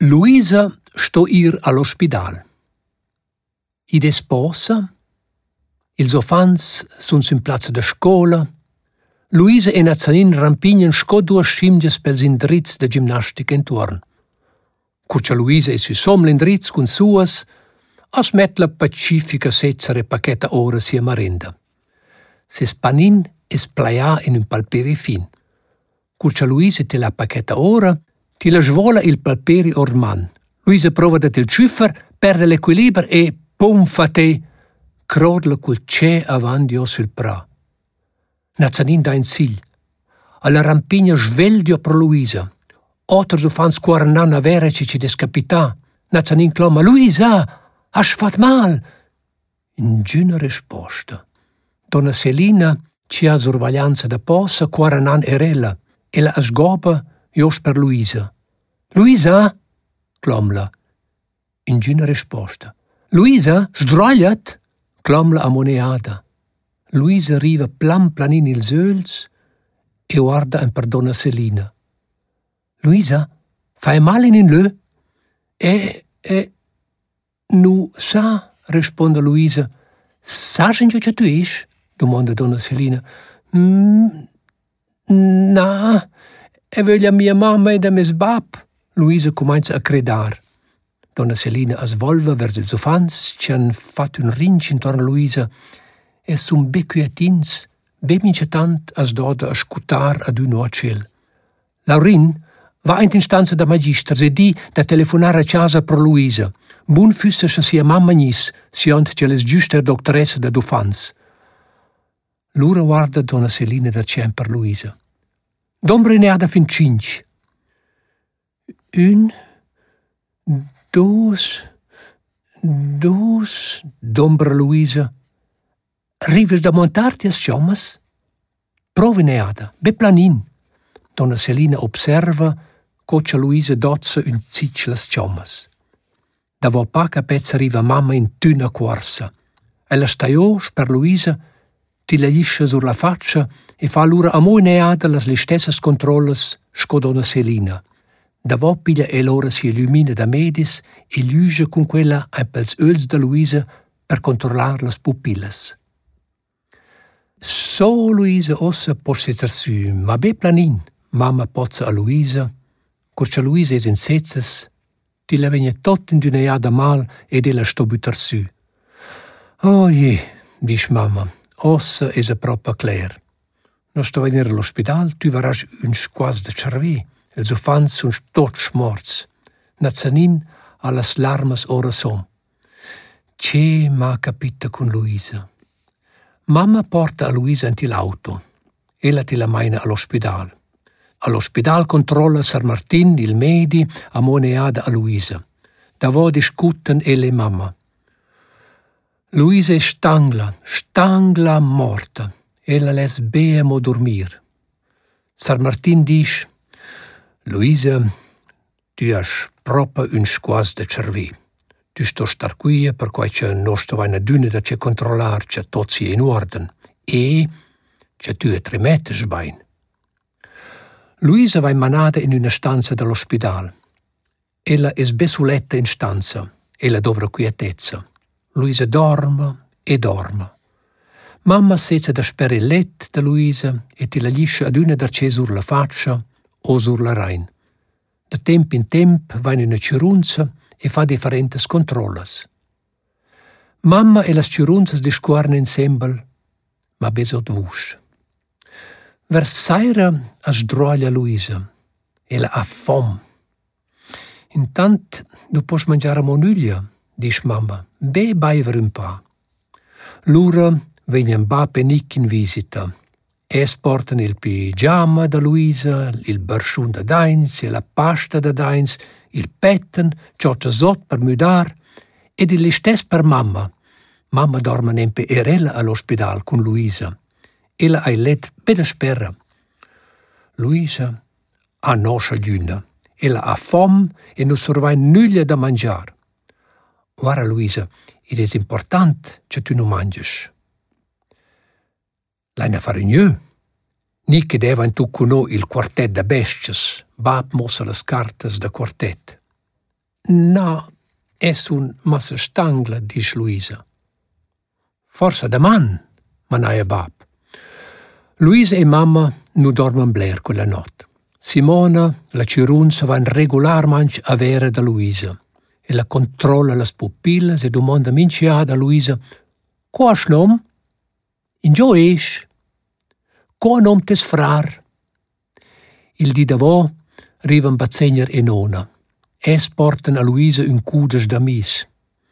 Luisa sto ir all'ospedal. Id es posa, ils ofants sun in plazza da scola. Luisa e Nazanin rampignan sco duas scimgias pels indrizz da gimnastica intuorn. Curcia Luisa e si som l'indrizz cun suas, as met la pacifica sezzare paqueta ora sia marenda. Ses panin es plaia in un palperi fin. Curcia Luisa te la paqueta ora, ti la svola il palperi orman. Luisa prova dat il ciuffer, perde l'equilibrio e pum fate, crodla col c'è avandio sul pra. Nazanin da in sil. Alla rampigna sveldio pro Luisa. Otters ufans quarnan avere ci descapita. Nazanin clama, Luisa, has fat mal? In giuna risposta. Donna Selina ci ha sorvaglianza da posa quarnan erella e la asgoba jos per Luisa. Luisa? Clamla. In giuna risposta. Luisa, sdrogliat? Clamla amoneada. Luisa riva plan planin ils öls e guarda en per donna Selina. Luisa, fai mal in lö? Nu sa, risponde Luisa. Sagen già che tu isch? Domanda donna Selina. Na, e voglia mia mamma e da mes bab. Luisa comincia a credar. Donna Selina asvolva vers ils ufans, ci han fatto un rinc intorno a Luisa e sun be quietins, be mincetant as doda a scutar ad un ciel. Laurin va in stanza da magisters e di da telefonare a casa per Luisa. Bun füsse se sia mamma nis, siant che les giuste doctoressa da ufans. Lura guarda donna Selina da cien per Luisa. Dombre ne ha da fin 5. Un, dos, dombra Luisa. Rives da montarti as ciommas? Provi neada, be planin. Donna Selina observa coccia Luisa dozza un cic las ciommas. Da vo paca pezza arriva mamma in tuna corsa. Ella staios per Luisa, ti la liscia sur la faccia e fa l'ura amo neada las le stessas controllas sco donna Selina. Da vo piglia e l'ora si illumina da medis e luge con quella ai pels öls da Luisa per controllar las pupillas. So Luisa ossa possezer su, ma be planin, mamma pozza a Luisa, curcia Luisa es in sezzes, ti la vegna tot in d'uneiada mal ed ella sto butar su. Oh je, dice mamma, ossa es a propria cler. No sto venire all'ospedal, tu varas un squas de cervè, els ufans sun tots morts. Nazanin a las larmas ora som. Che m'ha capita con Luisa. Mamma porta a Luisa in l'auto. Ella ti la maina all'ospedal. All'ospedal controlla San Martin, il medi, amoneada a Luisa. Da vo discutten ella e mamma. Luisa è stangla morta. Ella les beamo dormir. San Martin dice, Luisa, tu has proprio un squas de cervè. Tu sto star qui per quai c'è nostra vaina d'una da c'è controllar c'è tot sia in ordine e c'è tu e 3 metri sbain. Luisa va manata in una stanza dell'ospedale. Ella è besuletta in stanza. Ella dovra quietezza. Luisa dorma e dorma. Mamma sezza da sperre il letto da Luisa e ti la liscia ad una da c'è sur la faccia o sur la rain. Da tempo in tempo va in una cirunza e fa differentes controllas. Mamma e las cirunzas discuorna insieme, ma besot vusch. Vers saira as droglia Luisa. Ella ha fom. Intant du pots mangiare monuglia, dice mamma. Be baiver un pa. Lura vegnan bap e Nick in visita. Es portan il pigiama da Luisa, il barschun da Dains, la pasta da Dains, il petten, cioccia sot per mudar, ed il stess per mamma. Mamma dorma nempe erella all'ospedal con Luisa. Ella ha il let beda sperra. Luisa ha noscia giuna. Ella ha fom e non sorvai nulla da mangiar. Guarda Luisa, ed è important che tu non mangias. L'hai a fare gnö. Ni che devan tu cono il quartet da bestias, bab mossa las cartas da quartet. No, es un massa stangla, dice Luisa. Forse daman, manaia bab. Luisa e mamma nu dormen bler quella notte. Simona, la cirun, se van regularmanch a vera da Luisa. E la controlla las pupillas e domanda minciada a Luisa: «Quas nom? In gio esch? Qua nom tes frar?» Il di davò rivan bazzegner e nona. Es porten a Luisa un cudes d'amis.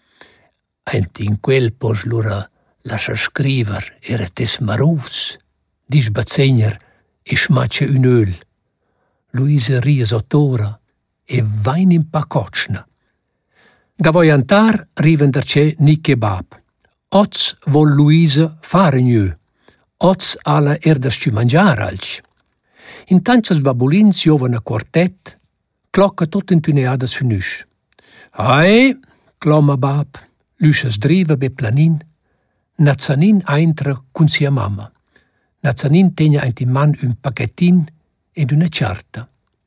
«Ent in quel pos lura lascia scriver era tes marus», dice bazzegner e smaccia un öl. Luisa ria sottora e vain in pacocna. Da voi antar riven darce ni kebab. Oz vol Luisa fare gnü. Oz alla erdasci mangiar alc. Intances babulins jovan a quartet, clocca tot intuneadas finüsch. «Ai», clama bab, lüsches driva be planin. Nazanin eintra cun sia mamma. Nazanin tegna ent in man un paquetin ed una carta.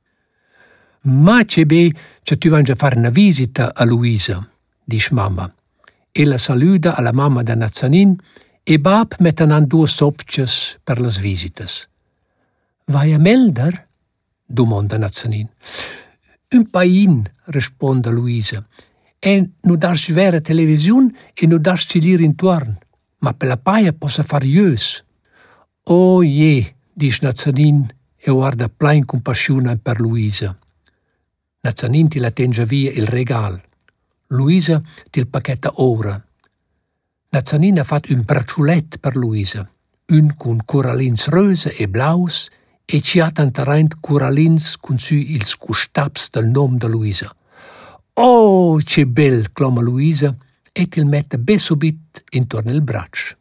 «Ma c'è be, che tu vangi a fare una visita a Luisa», dice mamma. Ella saluda alla mamma da Nazanin e bab mettan an 2 sopces per las visitas. «Vai a Melder?» domanda Nazanin. «Un pain», risponde Luisa. «E nu darst vera televisiun e nu darst cilir intorn, ma per la paia possa far jös». «Oh je», dice Nazanin e guarda plein compassione per Luisa. Nazanin ti la tenga via il regal. Luisa ti il paquetta ora. Nazanin ha fatto un bracciulet per Luisa, un con corallins röse e blaus e ci ha tantarent corallins con su ils custaps del nom de Luisa. «Oh, che bel», clama Luisa e ti il mette be subit intorno il braccio.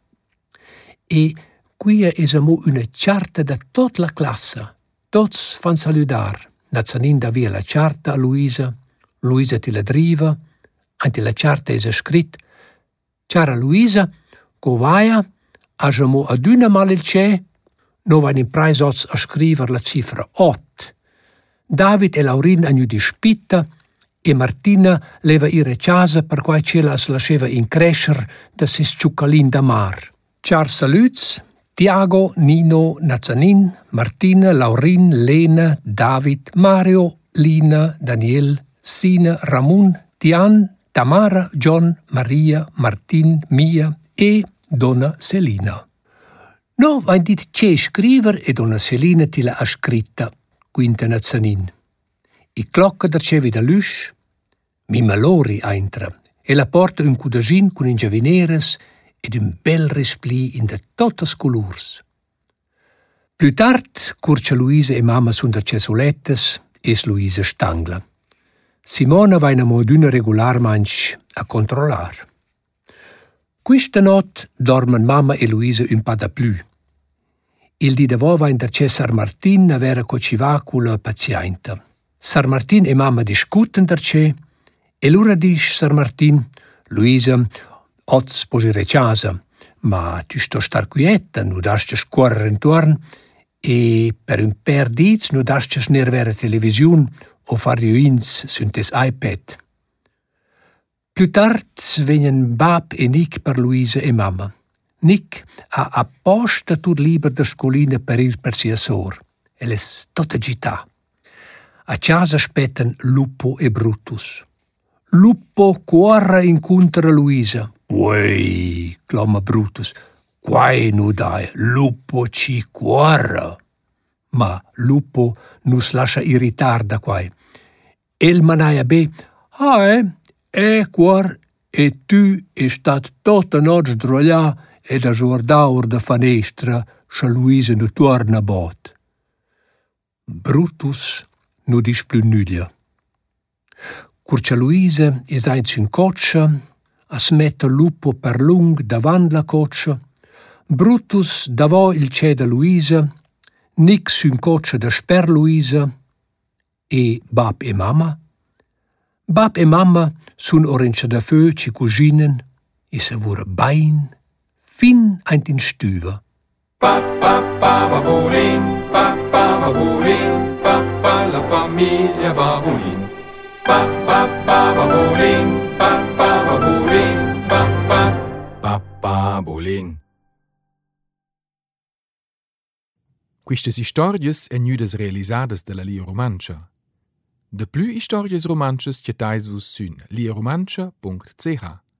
E qui es amo una carta da tutta la classe. Tots fan saludar. Nazanin dà via la carta a Luisa. Luisa ti la driva. Ante la carta es scrit: «Cara Luisa, covaia, asamo ad una mal il c'è». No van in preisoz a scriver la cifra 8. David e Laurin hanno di spitta e Martina leva ire casa per quai cela as lasceva in crescer da sis ciuccalin da mar. Char saluts, Tiago, Nino, Nazanin, Martina, Laurin, Lena, David, Mario, Lina, Daniel, Sina, Ramon, Tian, Tamara, John, Maria, Martin, Mia e Donna Selina. No, vain dit c'è scriver e Donna Selina ti la ha scritta, quinta Nazanin. I clocca darcevi da lüsch, mi malori entra e la porta un cudagin con ingiavineres ed un bel respli in de totes colurs. Plü tard curcia Luisa e mamma sun da cesulettes es Luisa stangla. Simona va in amoduna regularmanch a controllar. Quista not dormen mamma e Luisa un pa da plü. Il di davò va in da Sar Martin a vera cocivacula pazienta. Sar Martin e mamma discuten darce e l'ura dice Sar Martin: «Luisa, oz posire casa, ma tu sto star quieta, nu darst scorrere intorn e per un per diz nu darst sner vera televisiun o far ins sunt des iPad». Più tard venien bab e Nick per Luisa e mamma. Nick ha apposta tut liber da scolina per ir per sia sor. El es tota agità. A casa aspetten Lupo e Brutus. Lupo corre incontra Luisa. «Uei», clama Brutus, «quai nu dai, Lupo ci corre». Ma Lupo nus lascia irritar da quai. El manaia be: «Quar, e tu è stat tota notte sdroglià ed a guardaur da fanestra scha Luisa nu torna bot». Brutus nu dis plü nüglia. Curcia Luisa es eins in coccia, as mette Lupo per lung davant la coccia, Brutus davò il c'è da Luisa, Nick sun coccia da sper Luisa e bab e mamma. Bab e mamma sun orencha da fö ci cuginen e se vura bain fin eint in stüva. Papà, babulin, la famiglia babulin. Bababulin, bababulin, bababulin. Queste stories e gnüdes realisadas della Lia Romancia. De plü historias romances che tais vus sün liaromancia.ch.